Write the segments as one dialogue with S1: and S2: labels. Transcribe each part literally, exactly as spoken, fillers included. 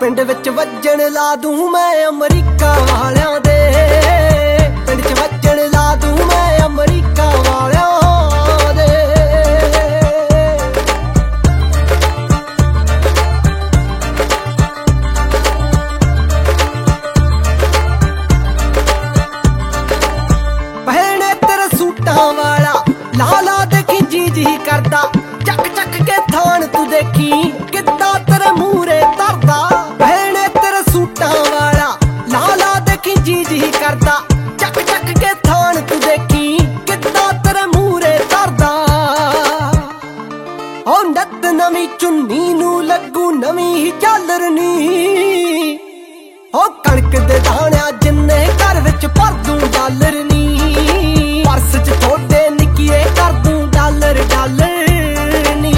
S1: ਪਿੰਡ ਵਿੱਚ ਵੱਜਣ ਲਾ ਦੂੰ ਮੈਂ ਅਮਰੀਕਾ ਵਾਲਿਆਂ ਦੇ, ਪਿੰਡ 'ਚ ਵੱਜਣ ਲਾ ਦੂੰ ਮੈਂ ਅਮਰੀਕਾ ਵਾਲਿਆਂ ਦੇ। ਪਹਿਣੇ ਤੇਰੇ ਸੂਟਾਂ ਵਾਲਾ ਲਾਲਾ ਦੇਖੀ ਜੀ ਜੀ ਕਰਦਾ, ਚੱਕ ਚੱਕ ਕੇ ਥਾਣ ਤੂੰ ਦੇਖੀ ਕਿੱਦਾਂ ਤੇਰੇ ਮੂਹਰੇ ਧਰਦਾ। ਪਹਿਣੇ ਤੇਰੇ ਸੂਟਾਂ ਵਾਲਾ ਲਾਲਾ ਦੇਖੀ ਜੀ ਜੀ ਕਰਦਾ, ਚੱਕ ਚੱਕ ਕੇ ਥਾਣ ਤੂੰ ਦੇਖੀ ਕਿੱਦਾਂ ਤੇਰੇ ਮੂਹਰੇ ਧਰਦਾ। ਓ ਨੱਤ ਨਵੀਂ ਚੁੰਨੀ ਨੂੰ ਲੱਗੂ ਨਵੀਂ ਹੀ ਝਾਲਰਨੀ, ਓ ਕਣਕ ਦੇ ਦਾਣਿਆਂ ਜਿੰਨੇ ਘਰ ਵਿੱਚ ਭਰ ਦੂੰ ਡਾਲਰ ਨੀ, ਪਰਸ 'ਚ ਥੋੜੇ ਨਿੱਕੀਏ ਕਰ ਦੂੰ ਡਾਲਰ ਡਾਲਰ ਨੀ।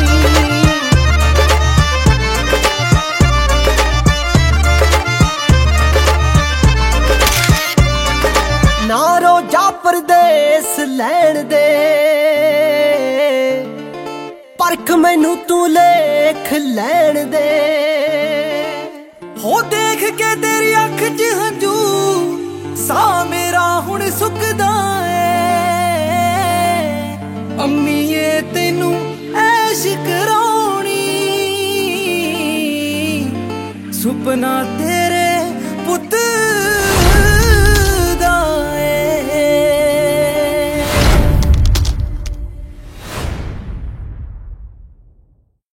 S1: ਨਾ ਰੋਜਾ ਪਰਦੇਸ ਲੈਣ ਦੇ, ਪਰਖ ਮੈਨੂੰ ਤੂੰ ਲੇਖ ਲੈਣ ਦੇ। ਹੋ ਦੇਖ ਕੇ ਤੇਰੀ ਅੱਖ 'ਚ ਹੰਝੂ ਸਾਹ ਮੇਰਾ ਹੁਣ ਸੁੱਕਦਾ ਏ। ਅੰਮੀਏ ਤੈਨੂੰ ਐਸ਼ ਕਰਾਉਣੀ ਸੁਪਨਾ ਤੇ